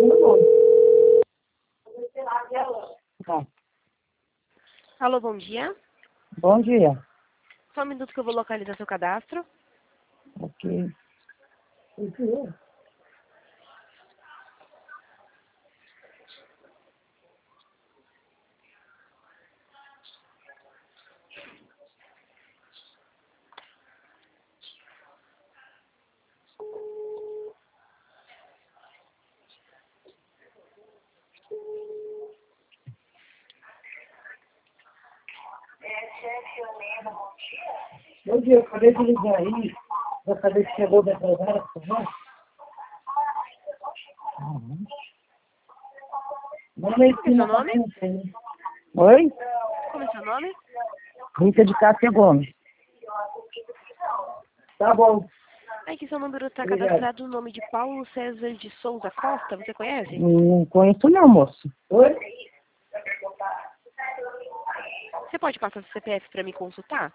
Tá. Alô, bom dia. Bom dia. Só um minuto que eu vou localizar seu cadastro. Ok. Bom dia, eu acabei de ligar aí. Eu saber se chegou da empresária, por favor. Manda aí Como é seu nome? Oi? Como é seu nome? Rita de Cássia Gomes. Tá bom. Aqui seu número está Obrigado. cadastrado no nome de Paulo César de Souza Costa. Você conhece? Não conheço não, moço. Oi? Você pode passar seu CPF para me consultar?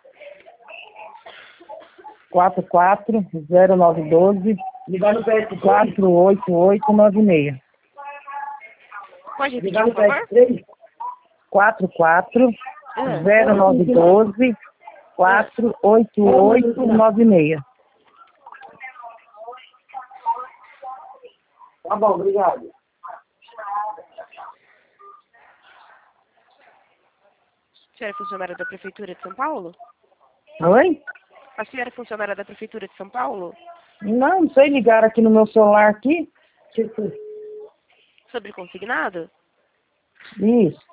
440912 Ligar no PS3. 48896. Pode repetir, Ligar no por favor? PS3. 440912 48896. Tá bom, obrigado. A senhora é funcionária da Prefeitura de São Paulo? Oi? A senhora é funcionária da Prefeitura de São Paulo? Não sei ligar aqui no meu celular aqui. Sobre consignado? Isso.